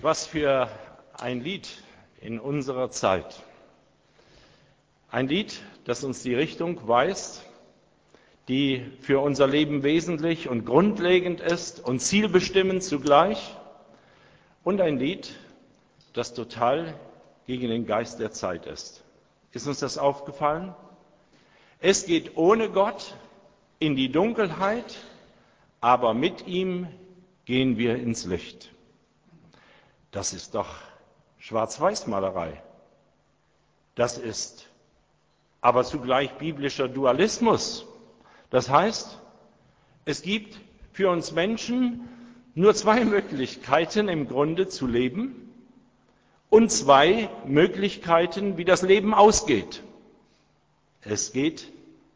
Was für ein Lied in unserer Zeit. Ein Lied, das uns die Richtung weist, die für unser Leben wesentlich und grundlegend ist und zielbestimmend zugleich. Und ein Lied, das total gegen den Geist der Zeit ist. Ist uns das aufgefallen? Es geht ohne Gott in die Dunkelheit, aber mit ihm gehen wir ins Licht. Das ist doch Schwarz-Weiß-Malerei. Das ist aber zugleich biblischer Dualismus. Das heißt, es gibt für uns Menschen nur zwei Möglichkeiten im Grunde zu leben und zwei Möglichkeiten, wie das Leben ausgeht. Es geht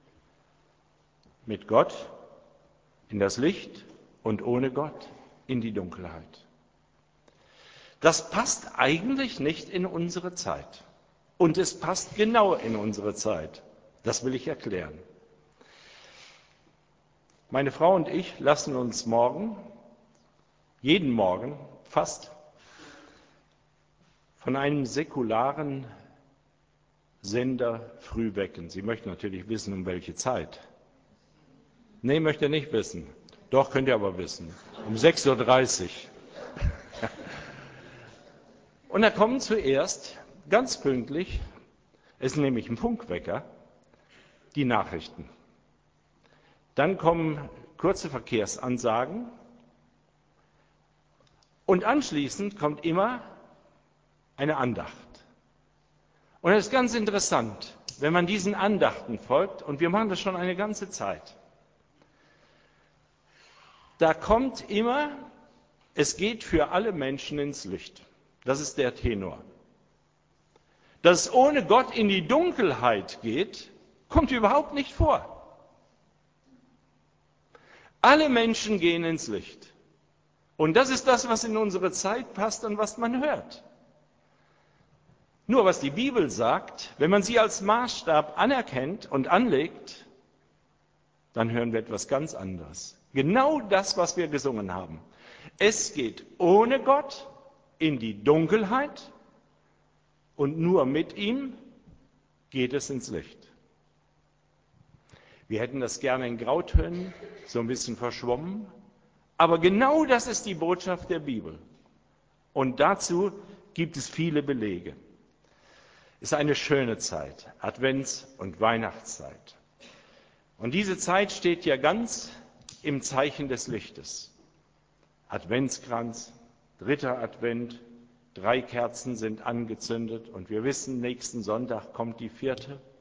mit Gott in das Licht und ohne Gott in die Dunkelheit. Das passt eigentlich nicht in unsere Zeit. Und es passt genau in unsere Zeit. Das will ich erklären. Meine Frau und ich lassen uns jeden Morgen fast, von einem säkularen Sender früh wecken. Sie möchten natürlich wissen, um welche Zeit. Nee, möchte er nicht wissen. Doch, könnt ihr aber wissen. Um 6:30 Uhr. Und da kommen zuerst, ganz pünktlich, es ist nämlich ein Funkwecker, die Nachrichten. Dann kommen kurze Verkehrsansagen und anschließend kommt immer eine Andacht. Und das ist ganz interessant, wenn man diesen Andachten folgt, und wir machen das schon eine ganze Zeit. Da kommt immer, es geht für alle Menschen ins Licht. Das ist der Tenor. Dass es ohne Gott in die Dunkelheit geht, kommt überhaupt nicht vor. Alle Menschen gehen ins Licht. Und das ist das, was in unsere Zeit passt und was man hört. Nur was die Bibel sagt, wenn man sie als Maßstab anerkennt und anlegt, dann hören wir etwas ganz anderes. Genau das, was wir gesungen haben. Es geht ohne Gott in die Dunkelheit und nur mit ihm geht es ins Licht. Wir hätten das gerne in Grautönen, so ein bisschen verschwommen, aber genau das ist die Botschaft der Bibel. Und dazu gibt es viele Belege. Es ist eine schöne Zeit, Advents- und Weihnachtszeit. Und diese Zeit steht ja ganz im Zeichen des Lichtes. Adventskranz, 3. Advent, 3 Kerzen sind angezündet und wir wissen, nächsten Sonntag kommt die 4.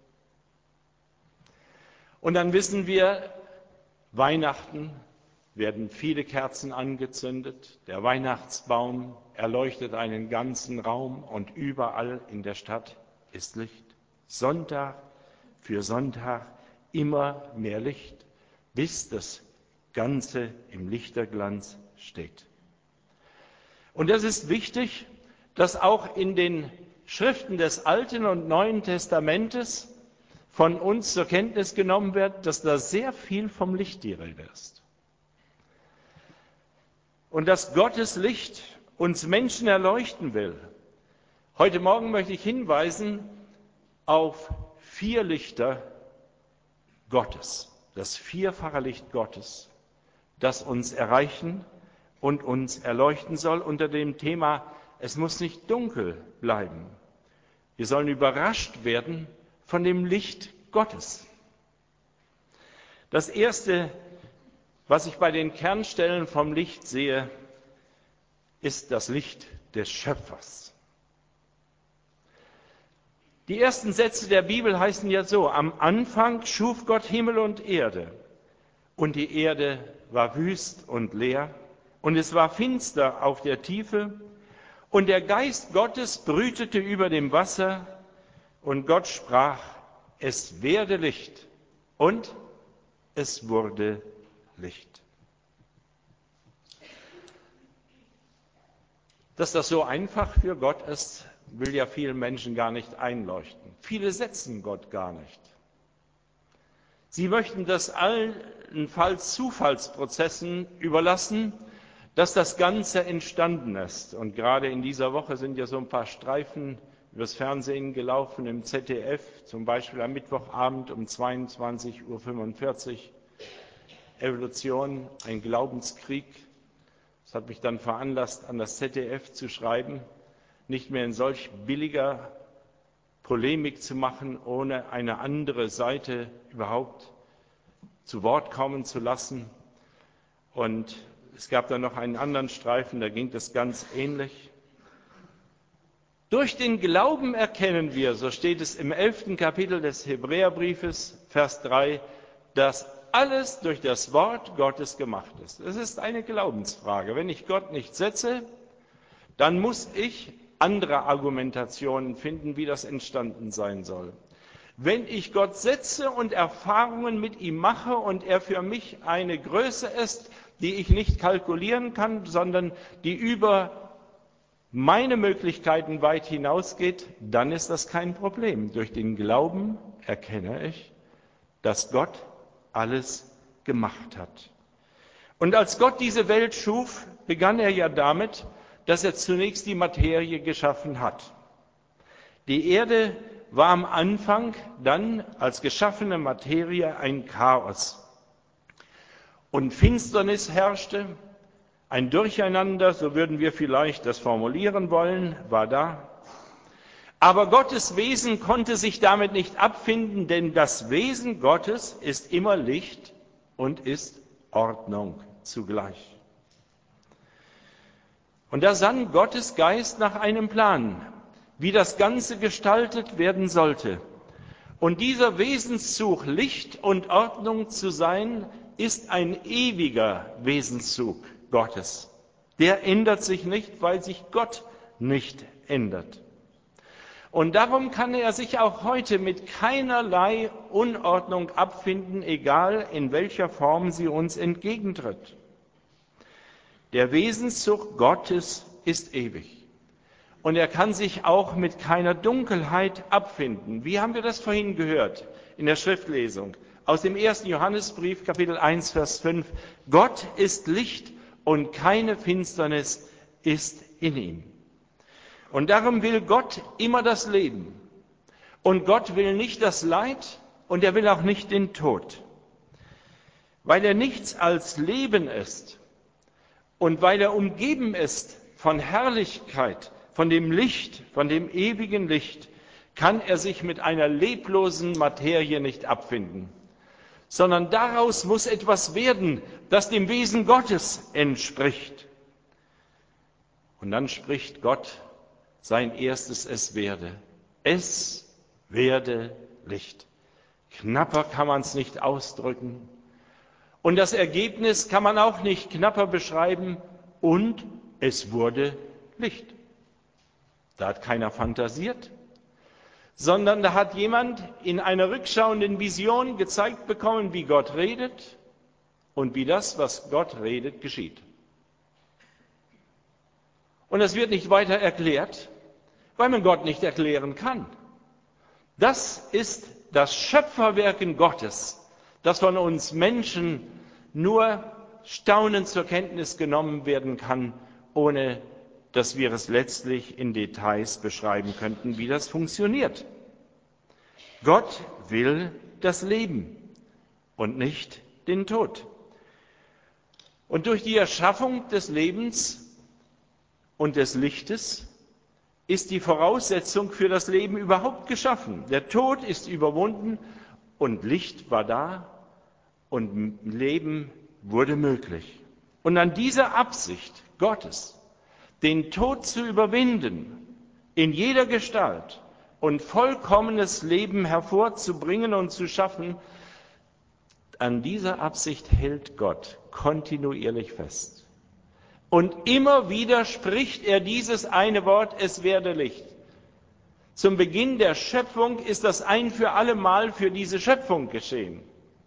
Und dann wissen wir, Weihnachten werden viele Kerzen angezündet, der Weihnachtsbaum erleuchtet einen ganzen Raum und überall in der Stadt ist Licht. Sonntag für Sonntag immer mehr Licht, bis das Ganze im Lichterglanz steht. Und das ist wichtig, dass auch in den Schriften des Alten und Neuen Testamentes von uns zur Kenntnis genommen wird, dass da sehr viel vom Licht die Rede ist. Und dass Gottes Licht uns Menschen erleuchten will. Heute Morgen möchte ich hinweisen auf 4 Lichter Gottes, das vierfache Licht Gottes, das uns erreichen und uns erleuchten soll unter dem Thema, es muss nicht dunkel bleiben. Wir sollen überrascht werden von dem Licht Gottes. Das Erste, was ich bei den Kernstellen vom Licht sehe, ist das Licht des Schöpfers. Die ersten Sätze der Bibel heißen ja so: Am Anfang schuf Gott Himmel und Erde, und die Erde war wüst und leer, und es war finster auf der Tiefe, und der Geist Gottes brütete über dem Wasser, und Gott sprach, es werde Licht, und es wurde Licht. Dass das so einfach für Gott ist, will ja vielen Menschen gar nicht einleuchten. Viele setzen Gott gar nicht. Sie möchten das allenfalls Zufallsprozessen überlassen, dass das Ganze entstanden ist. Und gerade in dieser Woche sind ja so ein paar Streifen übers Fernsehen gelaufen, im ZDF, zum Beispiel am Mittwochabend um 22:45 Uhr. Evolution, ein Glaubenskrieg. Das hat mich dann veranlasst, an das ZDF zu schreiben, nicht mehr in solch billiger Polemik zu machen, ohne eine andere Seite überhaupt zu Wort kommen zu lassen. Und es gab dann noch einen anderen Streifen, da ging es ganz ähnlich. Durch den Glauben erkennen wir, so steht es im 11. Kapitel des Hebräerbriefes, Vers 3, dass alles durch das Wort Gottes gemacht ist. Es ist eine Glaubensfrage. Wenn ich Gott nicht setze, dann muss ich andere Argumentationen finden, wie das entstanden sein soll. Wenn ich Gott setze und Erfahrungen mit ihm mache und er für mich eine Größe ist, die ich nicht kalkulieren kann, sondern die über meine Möglichkeiten weit hinausgeht, dann ist das kein Problem. Durch den Glauben erkenne ich, dass Gott alles gemacht hat. Und als Gott diese Welt schuf, begann er ja damit, dass er zunächst die Materie geschaffen hat. Die Erde war am Anfang dann als geschaffene Materie ein Chaos. Und Finsternis herrschte, ein Durcheinander, so würden wir vielleicht das formulieren wollen, war da. Aber Gottes Wesen konnte sich damit nicht abfinden, denn das Wesen Gottes ist immer Licht und ist Ordnung zugleich. Und da sann Gottes Geist nach einem Plan, wie das Ganze gestaltet werden sollte. Und dieser Wesenszug, Licht und Ordnung zu sein, ist ein ewiger Wesenszug Gottes. Der ändert sich nicht, weil sich Gott nicht ändert. Und darum kann er sich auch heute mit keinerlei Unordnung abfinden, egal in welcher Form sie uns entgegentritt. Der Wesenszug Gottes ist ewig. Und er kann sich auch mit keiner Dunkelheit abfinden. Wie haben wir das vorhin gehört in der Schriftlesung? Aus dem 1. Johannesbrief, Kapitel 1, Vers 5. Gott ist Licht und keine Finsternis ist in ihm. Und darum will Gott immer das Leben. Und Gott will nicht das Leid und er will auch nicht den Tod. Weil er nichts als Leben ist und weil er umgeben ist von Herrlichkeit, von dem Licht, von dem ewigen Licht, kann er sich mit einer leblosen Materie nicht abfinden, sondern daraus muss etwas werden, das dem Wesen Gottes entspricht. Und dann spricht Gott sein erstes Es werde. Es werde Licht. Knapper kann man es nicht ausdrücken. Und das Ergebnis kann man auch nicht knapper beschreiben. Und es wurde Licht. Da hat keiner fantasiert, sondern da hat jemand in einer rückschauenden Vision gezeigt bekommen, wie Gott redet und wie das, was Gott redet, geschieht. Und es wird nicht weiter erklärt, weil man Gott nicht erklären kann. Das ist das Schöpferwirken Gottes, das von uns Menschen nur staunend zur Kenntnis genommen werden kann, ohne dass wir es letztlich in Details beschreiben könnten, wie das funktioniert. Gott will das Leben und nicht den Tod. Und durch die Erschaffung des Lebens und des Lichtes ist die Voraussetzung für das Leben überhaupt geschaffen. Der Tod ist überwunden und Licht war da und Leben wurde möglich. Und an dieser Absicht Gottes, den Tod zu überwinden, in jeder Gestalt und vollkommenes Leben hervorzubringen und zu schaffen, an dieser Absicht hält Gott kontinuierlich fest. Und immer wieder spricht er dieses eine Wort, es werde Licht. Zum Beginn der Schöpfung ist das ein für alle Mal für diese Schöpfung geschehen.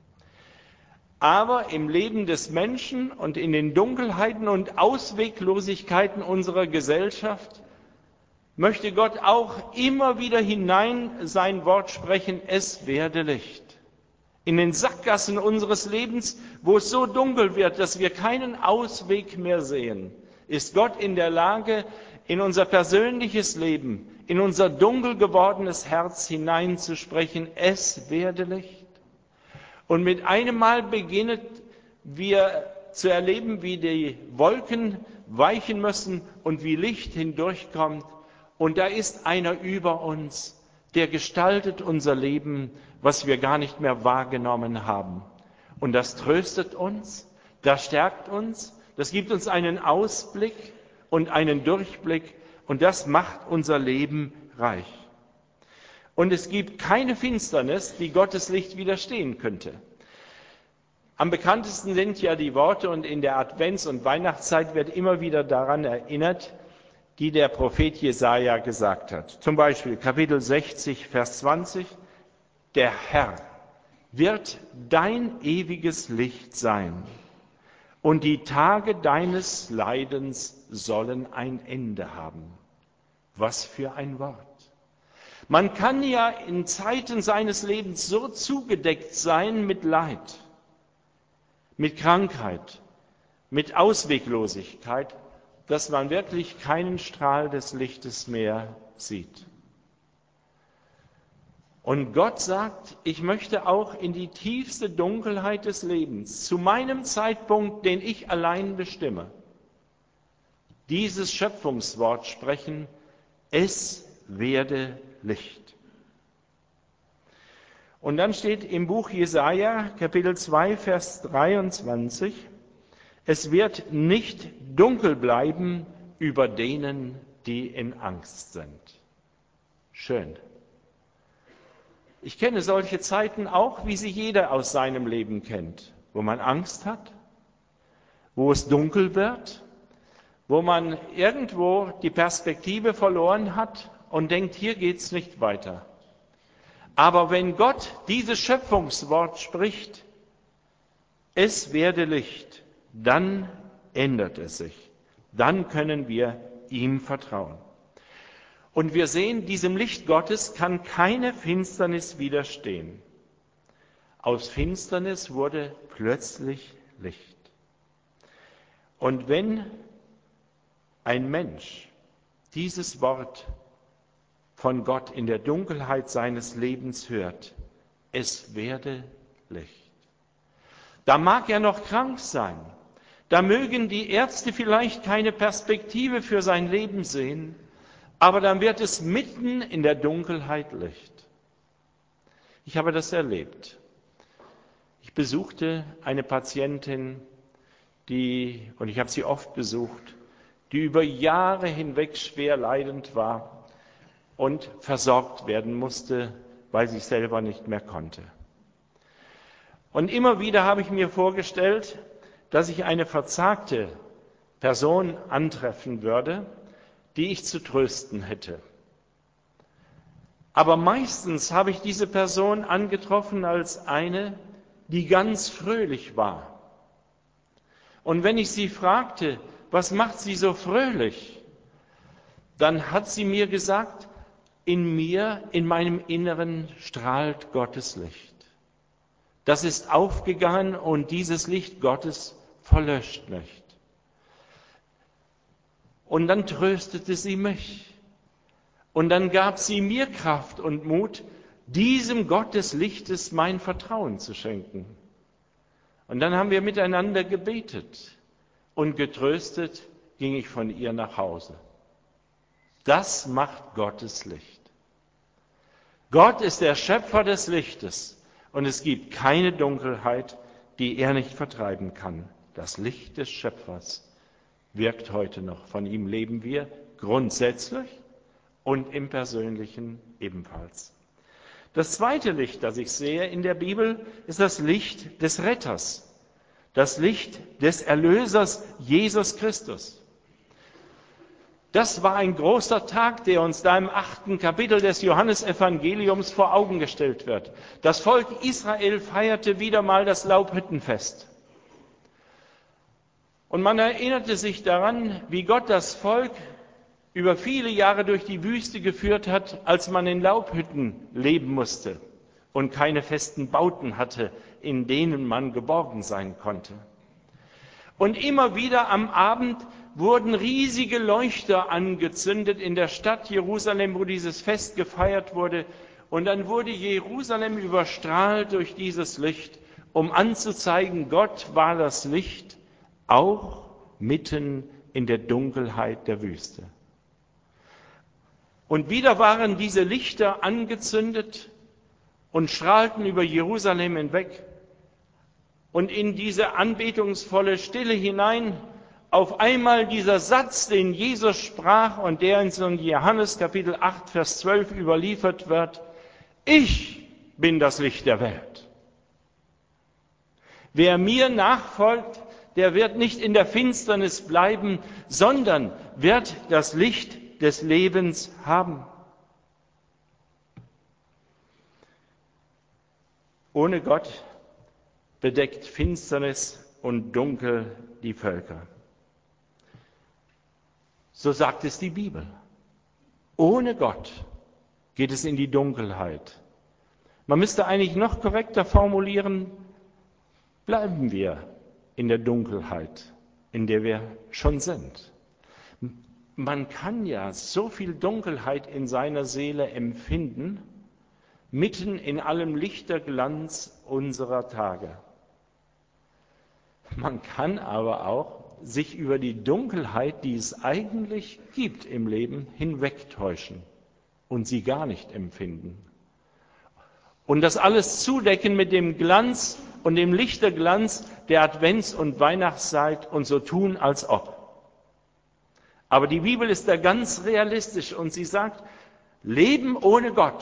Aber im Leben des Menschen und in den Dunkelheiten und Ausweglosigkeiten unserer Gesellschaft möchte Gott auch immer wieder hinein sein Wort sprechen, es werde Licht. in den Sackgassen unseres Lebens, wo es so dunkel wird, dass wir keinen Ausweg mehr sehen, ist Gott in der Lage, in unser persönliches Leben, in unser dunkel gewordenes Herz hineinzusprechen, es werde Licht. Und mit einem Mal beginnen wir zu erleben, wie die Wolken weichen müssen und wie Licht hindurchkommt. Und da ist einer über uns, der gestaltet unser Leben, was wir gar nicht mehr wahrgenommen haben. Und das tröstet uns, das stärkt uns, das gibt uns einen Ausblick und einen Durchblick und das macht unser Leben reich. Und es gibt keine Finsternis, die Gottes Licht widerstehen könnte. Am bekanntesten sind ja die Worte und in der Advents- und Weihnachtszeit wird immer wieder daran erinnert, die der Prophet Jesaja gesagt hat. Zum Beispiel Kapitel 60, Vers 20. Der Herr wird dein ewiges Licht sein und die Tage deines Leidens sollen ein Ende haben. Was für ein Wort. Man kann ja in Zeiten seines Lebens so zugedeckt sein mit Leid, mit Krankheit, mit Ausweglosigkeit, dass man wirklich keinen Strahl des Lichtes mehr sieht. Und Gott sagt, ich möchte auch in die tiefste Dunkelheit des Lebens, zu meinem Zeitpunkt, den ich allein bestimme, dieses Schöpfungswort sprechen, es werde Licht. Und dann steht im Buch Jesaja, Kapitel 2, Vers 23, es wird nicht dunkel bleiben über denen, die in Angst sind. Schön. Ich kenne solche Zeiten auch, wie sie jeder aus seinem Leben kennt, wo man Angst hat, wo es dunkel wird, wo man irgendwo die Perspektive verloren hat und denkt, hier geht's nicht weiter. Aber wenn Gott dieses Schöpfungswort spricht, es werde Licht, dann ändert es sich. Dann können wir ihm vertrauen. Und wir sehen, diesem Licht Gottes kann keine Finsternis widerstehen. Aus Finsternis wurde plötzlich Licht. Und wenn ein Mensch dieses Wort von Gott in der Dunkelheit seines Lebens hört, es werde Licht. Da mag er noch krank sein, da mögen die Ärzte vielleicht keine Perspektive für sein Leben sehen, aber dann wird es mitten in der Dunkelheit Licht. Ich habe das erlebt. Ich besuchte eine Patientin, und ich habe sie oft besucht, die über Jahre hinweg schwer leidend war und versorgt werden musste, weil sie selber nicht mehr konnte. Und immer wieder habe ich mir vorgestellt, dass ich eine verzagte Person antreffen würde, die ich zu trösten hätte. Aber meistens habe ich diese Person angetroffen als eine, die ganz fröhlich war. Und wenn ich sie fragte, was macht sie so fröhlich, dann hat sie mir gesagt, in mir, in meinem Inneren strahlt Gottes Licht. Das ist aufgegangen und dieses Licht Gottes verlöscht nicht. Und dann tröstete sie mich. Und dann gab sie mir Kraft und Mut, diesem Gott des Lichtes mein Vertrauen zu schenken. Und dann haben wir miteinander gebetet und getröstet ging ich von ihr nach Hause. Das macht Gottes Licht. Gott ist der Schöpfer des Lichtes und es gibt keine Dunkelheit, die er nicht vertreiben kann. Das Licht des Schöpfers wirkt heute noch. Von ihm leben wir grundsätzlich und im Persönlichen ebenfalls. Das zweite Licht, das ich sehe in der Bibel, ist das Licht des Retters, das Licht des Erlösers Jesus Christus. Das war ein großer Tag, der uns da im 8. Kapitel des Johannesevangeliums vor Augen gestellt wird. Das Volk Israel feierte wieder mal das Laubhüttenfest. Und man erinnerte sich daran, wie Gott das Volk über viele Jahre durch die Wüste geführt hat, als man in Laubhütten leben musste. und keine festen Bauten hatte, in denen man geborgen sein konnte. Und immer wieder am Abend wurden riesige Leuchter angezündet in der Stadt Jerusalem, wo dieses Fest gefeiert wurde. Und dann wurde Jerusalem überstrahlt durch dieses Licht, um anzuzeigen, Gott war das Licht, auch mitten in der Dunkelheit der Wüste. Und wieder waren diese Lichter angezündet und strahlten über Jerusalem hinweg. Und in diese anbetungsvolle Stille hinein auf einmal dieser Satz, den Jesus sprach und der in Johannes Kapitel 8, Vers 12 überliefert wird: Ich bin das Licht der Welt. Wer mir nachfolgt, der wird nicht in der Finsternis bleiben, sondern wird das Licht des Lebens haben. Ohne Gott bedeckt Finsternis und Dunkel die Völker. So sagt es die Bibel. Ohne Gott geht es in die Dunkelheit. Man müsste eigentlich noch korrekter formulieren: Bleiben wir in der Dunkelheit, in der wir schon sind. Man kann ja so viel Dunkelheit in seiner Seele empfinden, mitten in allem Lichterglanz unserer Tage. Man kann aber auch sich über die Dunkelheit, die es eigentlich gibt im Leben, hinwegtäuschen und sie gar nicht empfinden. Und das alles zudecken mit dem Glanz und dem Lichterglanz der Advents- und Weihnachtszeit und so tun, als ob. Aber die Bibel ist da ganz realistisch und sie sagt, Leben ohne Gott,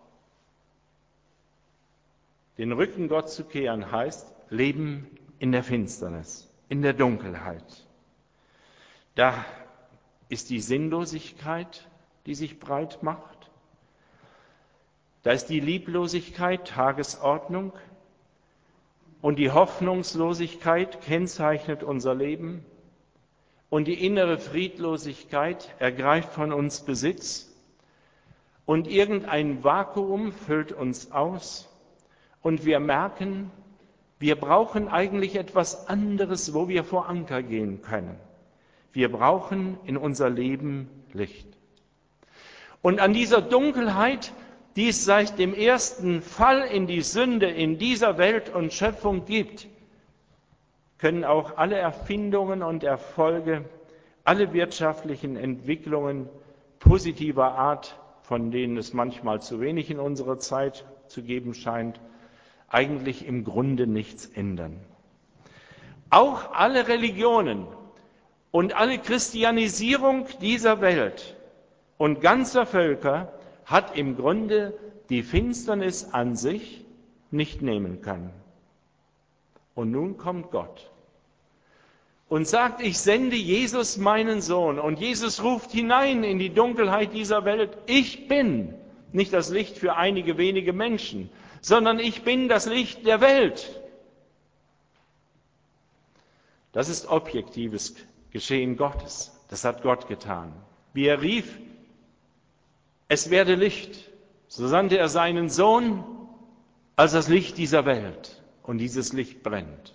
den Rücken Gott zu kehren, heißt Leben in der Finsternis, in der Dunkelheit. Da ist die Sinnlosigkeit, die sich breit macht. Da ist die Lieblosigkeit Tagesordnung und die Hoffnungslosigkeit kennzeichnet unser Leben und die innere Friedlosigkeit ergreift von uns Besitz und irgendein Vakuum füllt uns aus und wir merken, wir brauchen eigentlich etwas anderes, wo wir vor Anker gehen können. Wir brauchen in unser Leben Licht. Und an dieser Dunkelheit, die es seit dem ersten Fall in die Sünde in dieser Welt und Schöpfung gibt, können auch alle Erfindungen und Erfolge, alle wirtschaftlichen Entwicklungen positiver Art, von denen es manchmal zu wenig in unserer Zeit zu geben scheint, eigentlich im Grunde nichts ändern. Auch alle Religionen und alle Christianisierung dieser Welt und ganzer Völker hat im Grunde die Finsternis an sich nicht nehmen können. Und nun kommt Gott und sagt, ich sende Jesus, meinen Sohn. Und Jesus ruft hinein in die Dunkelheit dieser Welt, ich bin nicht das Licht für einige wenige Menschen, sondern ich bin das Licht der Welt. Das ist objektives Geschehen Gottes. Das hat Gott getan. Wie er rief, es werde Licht, so sandte er seinen Sohn als das Licht dieser Welt. Und dieses Licht brennt.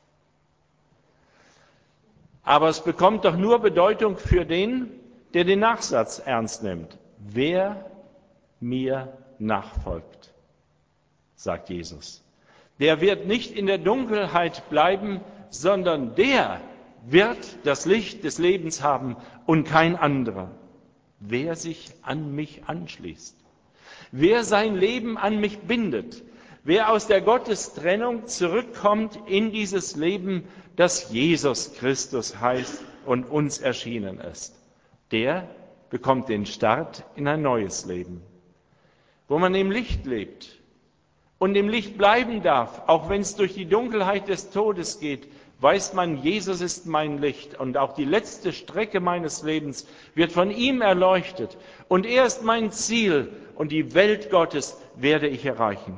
Aber es bekommt doch nur Bedeutung für den, der den Nachsatz ernst nimmt. Wer mir nachfolgt, sagt Jesus, der wird nicht in der Dunkelheit bleiben, sondern der wird das Licht des Lebens haben und kein anderer. Wer sich an mich anschließt, wer sein Leben an mich bindet, wer aus der Gottestrennung zurückkommt in dieses Leben, das Jesus Christus heißt und uns erschienen ist, der bekommt den Start in ein neues Leben, wo man im Licht lebt und im Licht bleiben darf, auch wenn es durch die Dunkelheit des Todes geht, weiß man, Jesus ist mein Licht und auch die letzte Strecke meines Lebens wird von ihm erleuchtet und er ist mein Ziel und die Welt Gottes werde ich erreichen.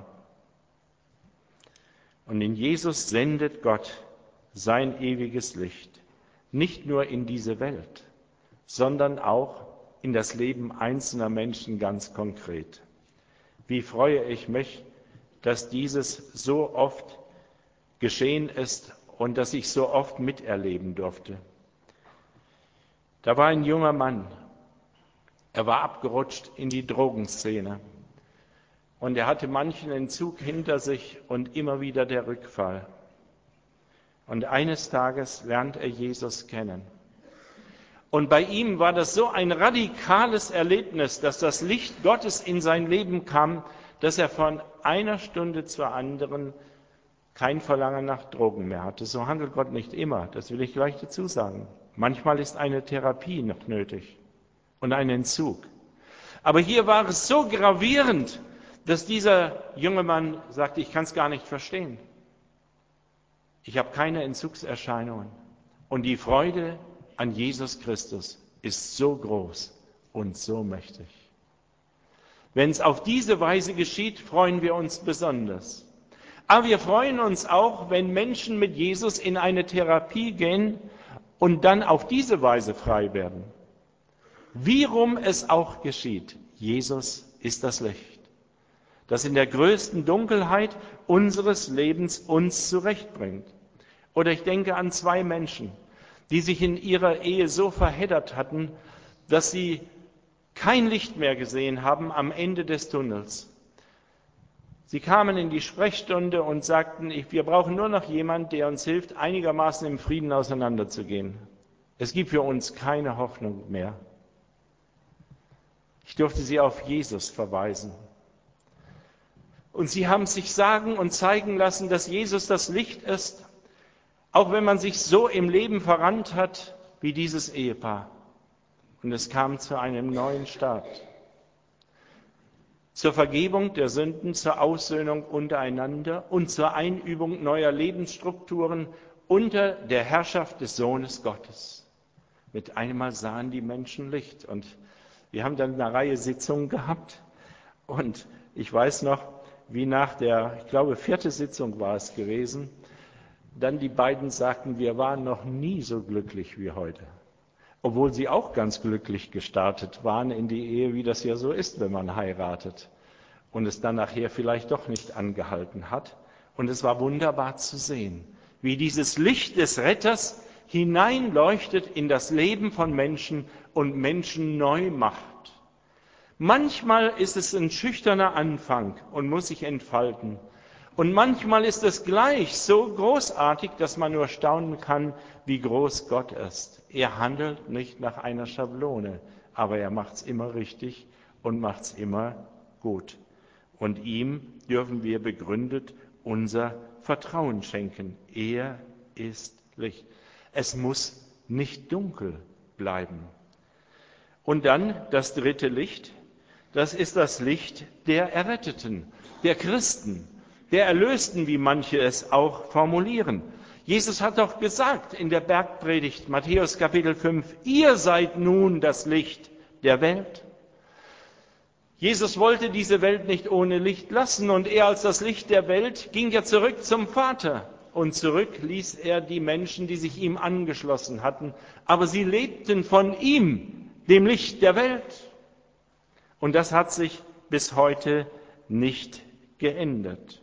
Und in Jesus sendet Gott sein ewiges Licht, nicht nur in diese Welt, sondern auch in das Leben einzelner Menschen ganz konkret. Wie freue ich mich, dass dieses so oft geschehen ist und dass ich so oft miterleben durfte. Da war ein junger Mann, er war abgerutscht in die Drogenszene und er hatte manchen Entzug hinter sich und immer wieder der Rückfall. Und eines Tages lernt er Jesus kennen. Und bei ihm war das so ein radikales Erlebnis, dass das Licht Gottes in sein Leben kam, dass er von einer Stunde zur anderen kein Verlangen nach Drogen mehr hatte. So handelt Gott nicht immer, das will ich gleich dazu sagen. Manchmal ist eine Therapie noch nötig und ein Entzug. Aber hier war es so gravierend, dass dieser junge Mann sagte, ich kann es gar nicht verstehen. Ich habe keine Entzugserscheinungen. Und die Freude an Jesus Christus ist so groß und so mächtig. Wenn es auf diese Weise geschieht, freuen wir uns besonders. Aber wir freuen uns auch, wenn Menschen mit Jesus in eine Therapie gehen und dann auf diese Weise frei werden. Wie rum es auch geschieht, Jesus ist das Licht, das in der größten Dunkelheit unseres Lebens uns zurechtbringt. Oder ich denke an zwei Menschen, die sich in ihrer Ehe so verheddert hatten, dass sie kein Licht mehr gesehen haben am Ende des Tunnels. Sie kamen in die Sprechstunde und sagten, wir brauchen nur noch jemanden, der uns hilft, einigermaßen im Frieden auseinanderzugehen. Es gibt für uns keine Hoffnung mehr. Ich durfte sie auf Jesus verweisen. Und sie haben sich sagen und zeigen lassen, dass Jesus das Licht ist, auch wenn man sich so im Leben verrannt hat wie dieses Ehepaar. Und es kam zu einem neuen Start. Zur Vergebung der Sünden, zur Aussöhnung untereinander und zur Einübung neuer Lebensstrukturen unter der Herrschaft des Sohnes Gottes. Mit einmal sahen die Menschen Licht. Und wir haben dann eine Reihe Sitzungen gehabt. Und ich weiß noch, wie nach der, ich glaube, 4. Sitzung war es gewesen, dann die beiden sagten, wir waren noch nie so glücklich wie heute. Obwohl sie auch ganz glücklich gestartet waren in die Ehe, wie das ja so ist, wenn man heiratet. Und es dann nachher vielleicht doch nicht angehalten hat. Und es war wunderbar zu sehen, wie dieses Licht des Retters hineinleuchtet in das Leben von Menschen und Menschen neu macht. Manchmal ist es ein schüchterner Anfang und muss sich entfalten. Und manchmal ist es gleich so großartig, dass man nur staunen kann, wie groß Gott ist. Er handelt nicht nach einer Schablone, aber er macht es immer richtig und macht es immer gut. Und ihm dürfen wir begründet unser Vertrauen schenken. Er ist Licht. Es muss nicht dunkel bleiben. Und dann das dritte Licht, das ist das Licht der Erretteten, der Christen, der Erlösten, wie manche es auch formulieren. Jesus hat doch gesagt in der Bergpredigt, Matthäus Kapitel 5, ihr seid nun das Licht der Welt. Jesus wollte diese Welt nicht ohne Licht lassen und er als das Licht der Welt ging ja zurück zum Vater. Und zurück ließ er die Menschen, die sich ihm angeschlossen hatten. Aber sie lebten von ihm, dem Licht der Welt. Und das hat sich bis heute nicht geändert.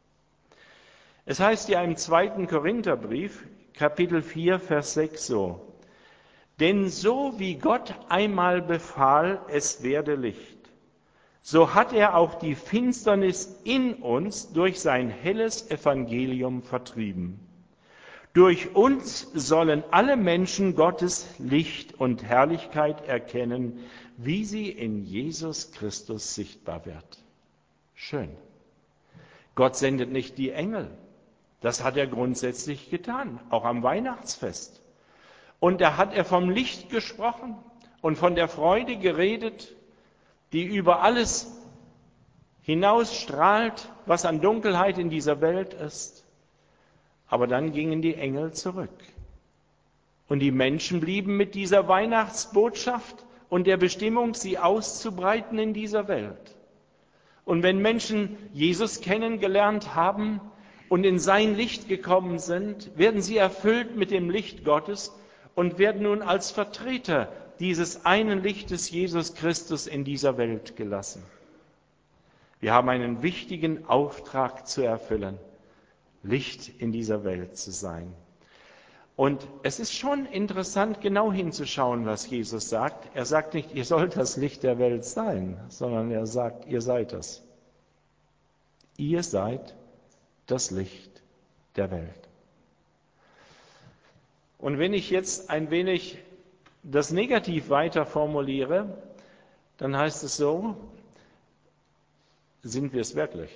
Es heißt ja im 2. Korintherbrief, Kapitel 4, Vers 6 so, denn so wie Gott einmal befahl, es werde Licht, so hat er auch die Finsternis in uns durch sein helles Evangelium vertrieben. Durch uns sollen alle Menschen Gottes Licht und Herrlichkeit erkennen, wie sie in Jesus Christus sichtbar wird. Schön. Gott sendet nicht die Engel. Das hat er grundsätzlich getan, auch am Weihnachtsfest. Und da hat er vom Licht gesprochen und von der Freude geredet, die über alles hinausstrahlt, was an Dunkelheit in dieser Welt ist. Aber dann gingen die Engel zurück. Und die Menschen blieben mit dieser Weihnachtsbotschaft und der Bestimmung, sie auszubreiten in dieser Welt. Und wenn Menschen Jesus kennengelernt haben und in sein Licht gekommen sind, werden sie erfüllt mit dem Licht Gottes und werden nun als Vertreter dieses einen Lichtes Jesus Christus in dieser Welt gelassen. Wir haben einen wichtigen Auftrag zu erfüllen, Licht in dieser Welt zu sein. Und es ist schon interessant, genau hinzuschauen, was Jesus sagt. Er sagt nicht, ihr sollt das Licht der Welt sein, sondern er sagt, ihr seid es. Ihr seid das Licht der Welt. Und wenn ich jetzt ein wenig das Negativ weiter formuliere, dann heißt es so, sind wir es wirklich?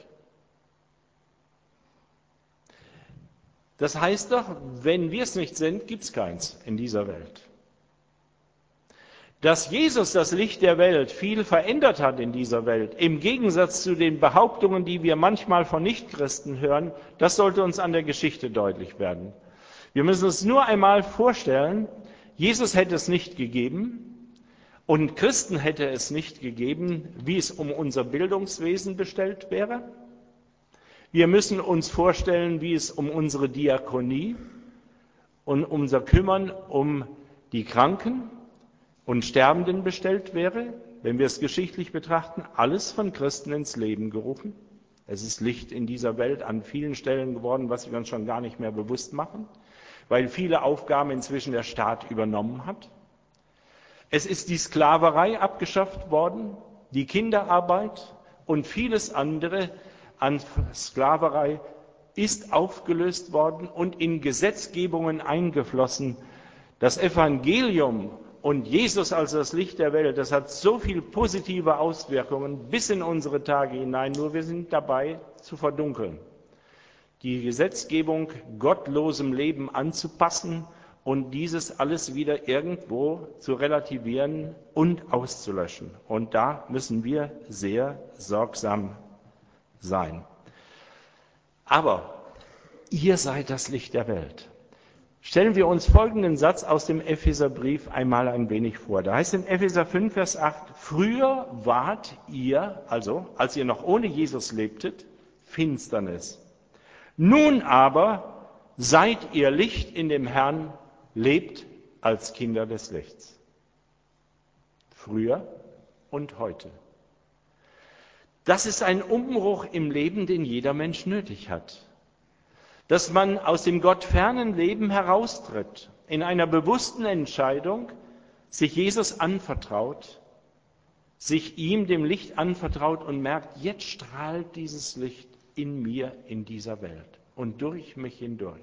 Das heißt doch, wenn wir es nicht sind, gibt es keins in dieser Welt. Dass Jesus, das Licht der Welt, viel verändert hat in dieser Welt, im Gegensatz zu den Behauptungen, die wir manchmal von Nichtchristen hören, das sollte uns an der Geschichte deutlich werden. Wir müssen uns nur einmal vorstellen, Jesus hätte es nicht gegeben und Christen hätte es nicht gegeben, wie es um unser Bildungswesen bestellt wäre. Wir müssen uns vorstellen, wie es um unsere Diakonie und unser Kümmern um die Kranken und Sterbenden bestellt wäre, wenn wir es geschichtlich betrachten, alles von Christen ins Leben gerufen. Es ist Licht in dieser Welt an vielen Stellen geworden, was wir uns schon gar nicht mehr bewusst machen, weil viele Aufgaben inzwischen der Staat übernommen hat. Es ist die Sklaverei abgeschafft worden, die Kinderarbeit und vieles andere an Sklaverei ist aufgelöst worden und in Gesetzgebungen eingeflossen. Das Evangelium und Jesus als das Licht der Welt, das hat so viel positive Auswirkungen bis in unsere Tage hinein, nur wir sind dabei zu verdunkeln. Die Gesetzgebung gottlosem Leben anzupassen und dieses alles wieder irgendwo zu relativieren und auszulöschen. Und da müssen wir sehr sorgsam sein. Aber ihr seid das Licht der Welt. Stellen wir uns folgenden Satz aus dem Epheserbrief einmal ein wenig vor. Da heißt in Epheser 5, Vers 8, früher wart ihr, also als ihr noch ohne Jesus lebtet, Finsternis. Nun aber seid ihr Licht in dem Herrn, lebt als Kinder des Lichts. Früher und heute. Das ist ein Umbruch im Leben, den jeder Mensch nötig hat. Dass man aus dem gottfernen Leben heraustritt, in einer bewussten Entscheidung, sich Jesus anvertraut, sich ihm, dem Licht anvertraut und merkt, jetzt strahlt dieses Licht in mir, in dieser Welt und durch mich hindurch.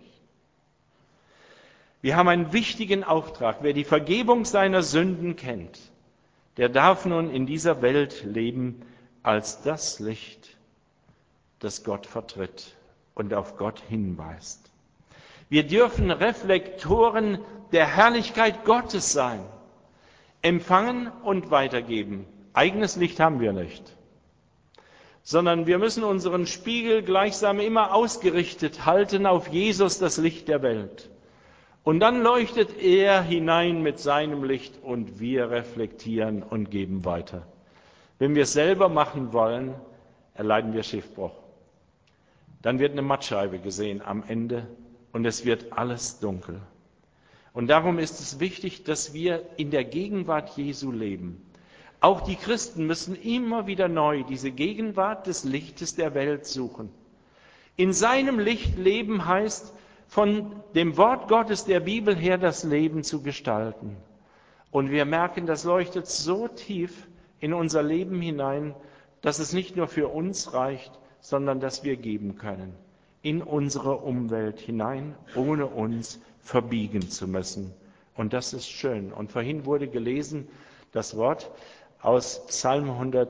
Wir haben einen wichtigen Auftrag. Wer die Vergebung seiner Sünden kennt, der darf nun in dieser Welt leben als das Licht, das Gott vertritt und auf Gott hinweist. Wir dürfen Reflektoren der Herrlichkeit Gottes sein, empfangen und weitergeben. Eigenes Licht haben wir nicht, sondern wir müssen unseren Spiegel gleichsam immer ausgerichtet halten auf Jesus, das Licht der Welt. Und dann leuchtet er hinein mit seinem Licht und wir reflektieren und geben weiter. Wenn wir es selber machen wollen, erleiden wir Schiffbruch. Dann wird eine Mattscheibe gesehen am Ende und es wird alles dunkel. Und darum ist es wichtig, dass wir in der Gegenwart Jesu leben. Auch die Christen müssen immer wieder neu diese Gegenwart des Lichtes der Welt suchen. In seinem Licht leben heißt, von dem Wort Gottes der Bibel her das Leben zu gestalten. Und wir merken, das leuchtet so tief in unser Leben hinein, dass es nicht nur für uns reicht, sondern dass wir geben können, in unsere Umwelt hinein, ohne uns verbiegen zu müssen. Und das ist schön. Und vorhin wurde gelesen das Wort aus Psalm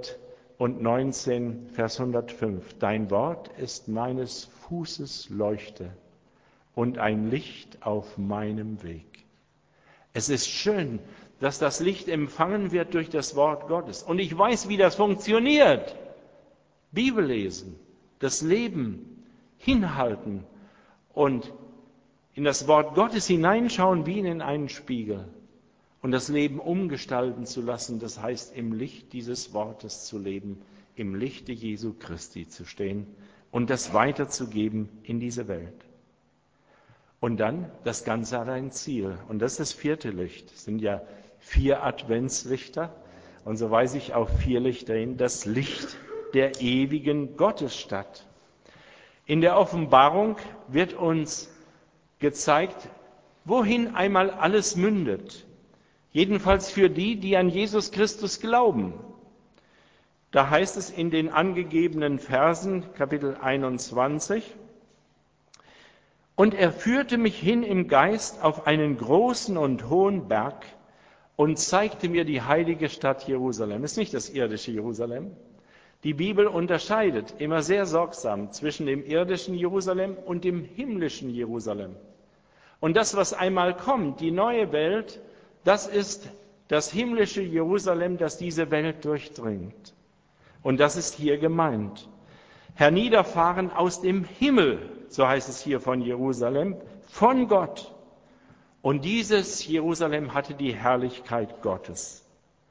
119, Vers 105. Dein Wort ist meines Fußes Leuchte und ein Licht auf meinem Weg. Es ist schön, dass das Licht empfangen wird durch das Wort Gottes. Und ich weiß, wie das funktioniert. Bibel lesen, das Leben hinhalten und in das Wort Gottes hineinschauen wie in einen Spiegel und das Leben umgestalten zu lassen. Das heißt, im Licht dieses Wortes zu leben, im Lichte Jesu Christi zu stehen und das weiterzugeben in diese Welt. Und dann, das Ganze hat ein Ziel. Und das ist das 4. Licht. Es sind ja 4 Adventslichter. Und so weise ich auf 4 Lichter hin. Das Licht der ewigen Gottesstadt. In der Offenbarung wird uns gezeigt, wohin einmal alles mündet. Jedenfalls für die, die an Jesus Christus glauben. Da heißt es in den angegebenen Versen, Kapitel 21, und er führte mich hin im Geist auf einen großen und hohen Berg und zeigte mir die heilige Stadt Jerusalem. Ist nicht das irdische Jerusalem. Die Bibel unterscheidet immer sehr sorgsam zwischen dem irdischen Jerusalem und dem himmlischen Jerusalem. Und das, was einmal kommt, die neue Welt, das ist das himmlische Jerusalem, das diese Welt durchdringt. Und das ist hier gemeint. Herniederfahren aus dem Himmel, so heißt es hier von Jerusalem, von Gott. Und dieses Jerusalem hatte die Herrlichkeit Gottes.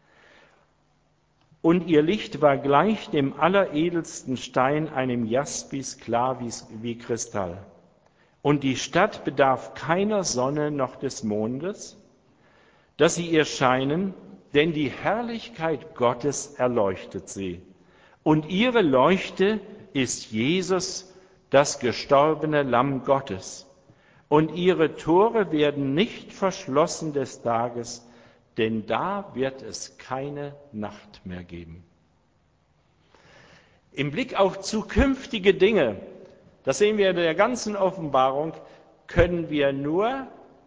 Und ihr Licht war gleich dem alleredelsten Stein, einem Jaspis, klar wie Kristall. Und die Stadt bedarf keiner Sonne noch des Mondes, dass sie ihr scheinen, denn die Herrlichkeit Gottes erleuchtet sie. Und ihre Leuchte ist Jesus, das gestorbene Lamm Gottes. Und ihre Tore werden nicht verschlossen des Tages, denn da wird es keine Nacht mehr geben. Im Blick auf zukünftige Dinge, das sehen wir in der ganzen Offenbarung, können wir nur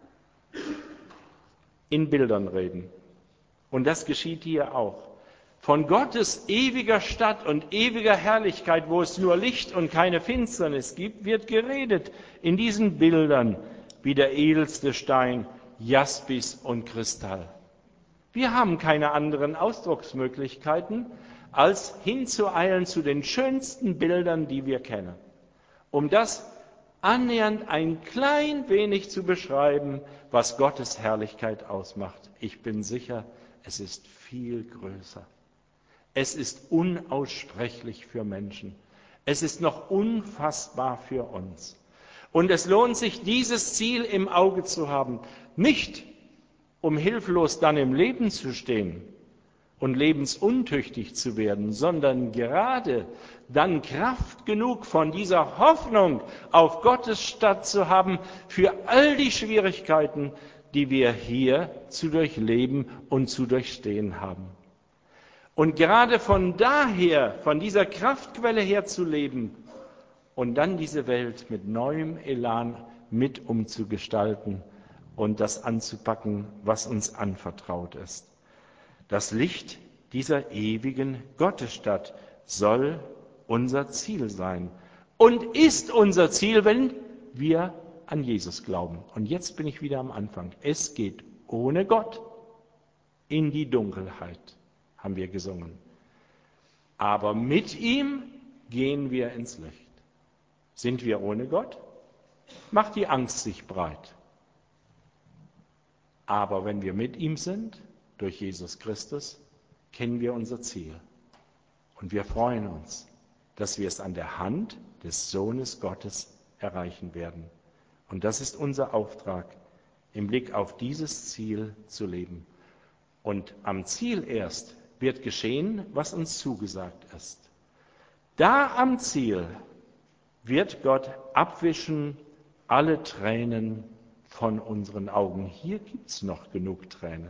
in Bildern reden. Und das geschieht hier auch. Von Gottes ewiger Stadt und ewiger Herrlichkeit, wo es nur Licht und keine Finsternis gibt, wird geredet in diesen Bildern wie der edelste Stein, Jaspis und Kristall. Wir haben keine anderen Ausdrucksmöglichkeiten, als hinzueilen zu den schönsten Bildern, die wir kennen, um das annähernd ein klein wenig zu beschreiben, was Gottes Herrlichkeit ausmacht. Ich bin sicher, es ist viel größer. Es ist unaussprechlich für Menschen. Es ist noch unfassbar für uns. Und es lohnt sich, dieses Ziel im Auge zu haben, nicht um hilflos dann im Leben zu stehen und lebensuntüchtig zu werden, sondern gerade dann Kraft genug von dieser Hoffnung auf Gottes Stadt zu haben für all die Schwierigkeiten, die wir hier zu durchleben und zu durchstehen haben. Und gerade von daher, von dieser Kraftquelle her zu leben und dann diese Welt mit neuem Elan mit umzugestalten und das anzupacken, was uns anvertraut ist. Das Licht dieser ewigen Gottesstadt soll unser Ziel sein und ist unser Ziel, wenn wir an Jesus glauben. Und jetzt bin ich wieder am Anfang. Es geht ohne Gott in die Dunkelheit, haben wir gesungen. Aber mit ihm gehen wir ins Licht. Sind wir ohne Gott? Macht die Angst sich breit. Aber wenn wir mit ihm sind, durch Jesus Christus, kennen wir unser Ziel. Und wir freuen uns, dass wir es an der Hand des Sohnes Gottes erreichen werden. Und das ist unser Auftrag, im Blick auf dieses Ziel zu leben. Und am Ziel erst wird geschehen, was uns zugesagt ist. Da am Ziel wird Gott abwischen alle Tränen von unseren Augen. Hier gibt es noch genug Tränen.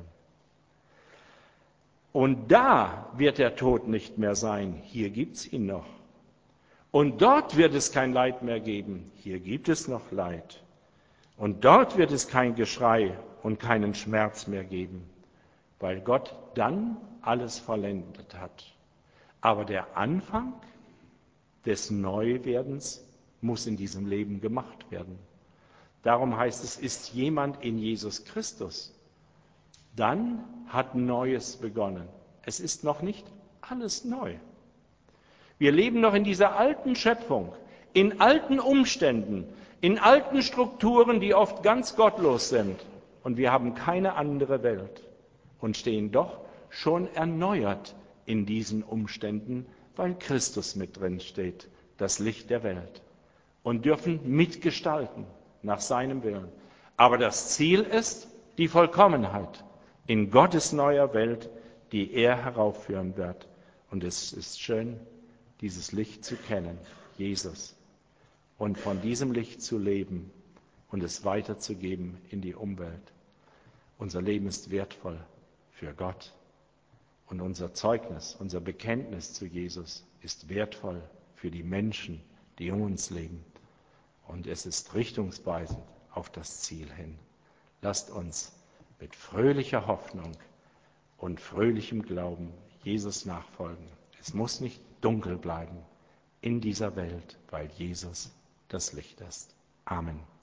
Und da wird der Tod nicht mehr sein. Hier gibt es ihn noch. Und dort wird es kein Leid mehr geben. Hier gibt es noch Leid. Und dort wird es kein Geschrei und keinen Schmerz mehr geben, weil Gott dann alles vollendet hat. Aber der Anfang des Neuwerdens muss in diesem Leben gemacht werden. Darum heißt es, ist jemand in Jesus Christus, dann hat Neues begonnen. Es ist noch nicht alles neu. Wir leben noch in dieser alten Schöpfung, in alten Umständen, in alten Strukturen, die oft ganz gottlos sind. Und wir haben keine andere Welt und stehen doch schon erneuert in diesen Umständen, weil Christus mit drin steht, das Licht der Welt, und dürfen mitgestalten nach seinem Willen. Aber das Ziel ist die Vollkommenheit in Gottes neuer Welt, die er heraufführen wird. Und es ist schön, dieses Licht zu kennen, Jesus, und von diesem Licht zu leben und es weiterzugeben in die Umwelt. Unser Leben ist wertvoll für Gott und unser Zeugnis, unser Bekenntnis zu Jesus ist wertvoll für die Menschen, die um uns leben. Und es ist richtungsweisend auf das Ziel hin. Lasst uns mit fröhlicher Hoffnung und fröhlichem Glauben Jesus nachfolgen. Es muss nicht dunkel bleiben in dieser Welt, weil Jesus das Licht ist. Amen.